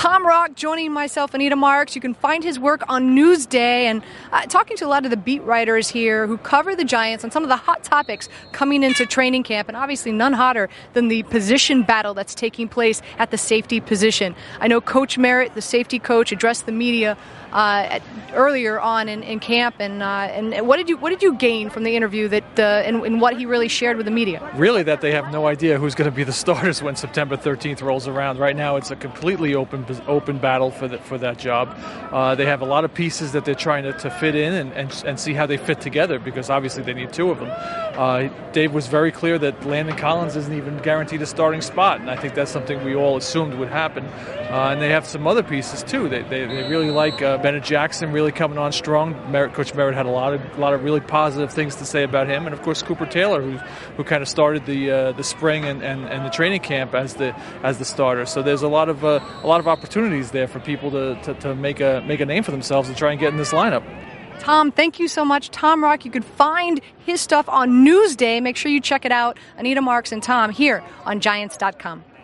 Tom Rock joining myself, Anita Marks. You can find his work on Newsday, and talking to a lot of the beat writers here who cover the Giants on some of the hot topics coming into training camp, and obviously none hotter than the position battle that's taking place at the safety position. I know Coach Merritt, the safety coach, addressed the media earlier on in camp, and what did you gain from the interview that and what he really shared with the media? Really, that they have no idea who's going to be the starters when September 13th rolls around. Right now, it's a completely open battle for that job. They have a lot of pieces that they're trying to fit in and see how they fit together, because obviously they need two of them. Dave was very clear that Landon Collins isn't even guaranteed a starting spot, and I think that's something we all assumed would happen. And they have some other pieces too. They really like Bennett Jackson really coming on strong. Coach Merritt had a lot of really positive things to say about him, and of course Cooper Taylor, who kind of started the spring and the training camp as the starter. So there's a lot of opportunities there for people to make a name for themselves and try and get in this lineup. Tom, thank you so much. Tom Rock, you can find his stuff on Newsday. Make sure you check it out. Anita Marks and Tom here on Giants.com.